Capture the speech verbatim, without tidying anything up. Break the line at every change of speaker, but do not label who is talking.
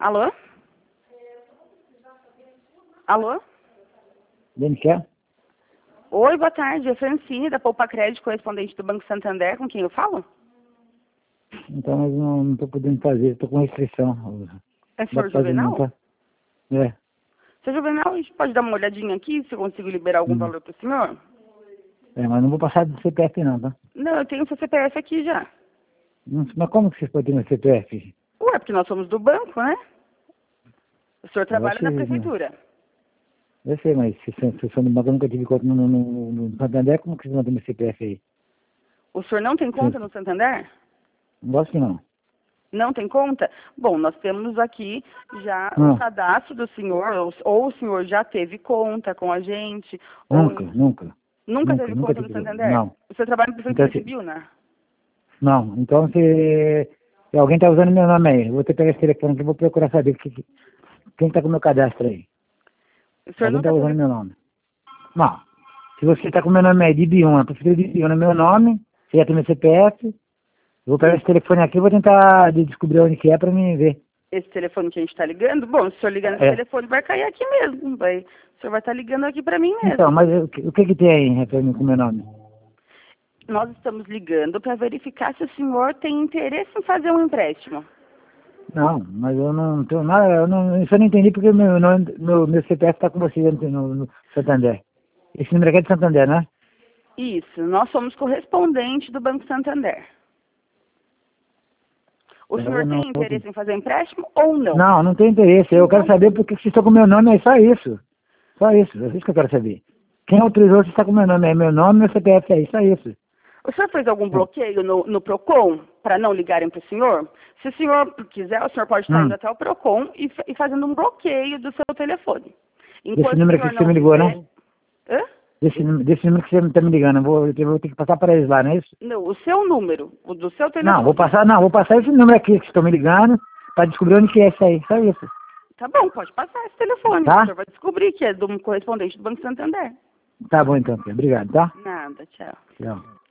Alô? Alô?
Quem que é?
Oi, boa tarde. É Francine, da Poupa Crédito, correspondente do Banco Santander, com quem eu falo?
Então, mas não, não tô podendo fazer, tô com restrição.
É o
Dá
senhor
pra fazer não,
Juvenal?
tá? É.
Seu Juvenal, a gente pode dar uma olhadinha aqui, se eu consigo liberar algum
Hum.
valor para o senhor?
É, mas não vou passar do C P F não, tá?
Não, eu tenho o seu C P F aqui já.
Não, mas como que vocês podem ter meu C P F?
Ué, porque nós somos do banco, né? O senhor
Eu
trabalha
acho que...
na prefeitura.
Eu sei, mas se vocês são do banco, eu nunca tive conta no, no, no, no Santander, como que vocês vão ter meu C P F aí?
O senhor não tem conta
Sim.
no Santander?
Não gosto que não.
Não tem conta? Bom, nós temos aqui já o
Não,
cadastro do senhor, ou, ou o senhor já teve conta com a gente, ou
nunca, nunca.
nunca
Nunca,
teve
nunca
conta no
tive.
Santander?
Não.
O senhor trabalha na
Então,
prefeitura de
se,
Biúna?
não, então se, se alguém tá usando meu nome aí, eu vou ter que pegar esse telefone aqui e vou procurar saber que, que, quem tá com o meu cadastro aí.
O senhor
Alguém
nunca
tá usando
teve...
meu nome. Não. Se você tá com meu nome aí de Biúna, prefiro de Biúna meu nome, você já tem meu C P F, eu vou pegar esse telefone aqui e vou tentar de descobrir onde que é pra mim ver.
Esse telefone que a gente está ligando? Bom, se o senhor ligar nesse
É.
telefone, vai cair aqui mesmo. Vai... O senhor vai estar ligando aqui para mim
Então,
mesmo.
mas o que, o que que tem aí referente com o meu nome?
Nós estamos ligando para verificar se o senhor tem interesse em fazer um empréstimo.
Não, mas eu não tenho nada, eu não, isso eu não entendi porque meu, nome, meu, meu C P F tá com você no, no, no Santander. Esse número aqui é de Santander, né?
Isso, nós somos correspondente do Banco Santander. O
Eu
senhor
não,
tem interesse em fazer empréstimo ou não?
não, não tem interesse. Eu quero
Então,
saber porque vocês estão com meu nome, é só isso. Só isso, é isso que eu quero saber. Quem autorizou você está com meu nome? É meu nome e meu C P F aí, só isso.
o senhor fez algum bloqueio no, no PROCON para não ligarem para o senhor? Se o senhor quiser, o senhor pode estar indo
Hum,
até o PROCON e, fa- e fazendo um bloqueio do seu telefone.
desse
Enquanto o
número aqui
senhor
que você
não
me ligou,
fizer...
né?
Hã?
Desse, número- desse número que você está me ligando, eu vou, eu vou ter que passar para eles lá, não é isso?
Não, o seu número, o do seu
Não, vou
telefone.
passar, não, vou passar esse número aqui que estão me ligando para descobrir onde que é isso aí, só isso.
Tá bom, pode passar esse telefone. O
Tá?
senhor vai descobrir que é de um correspondente do Banco Santander.
Tá bom então, filho. Obrigado, tá?
Nada, tchau.
Tchau.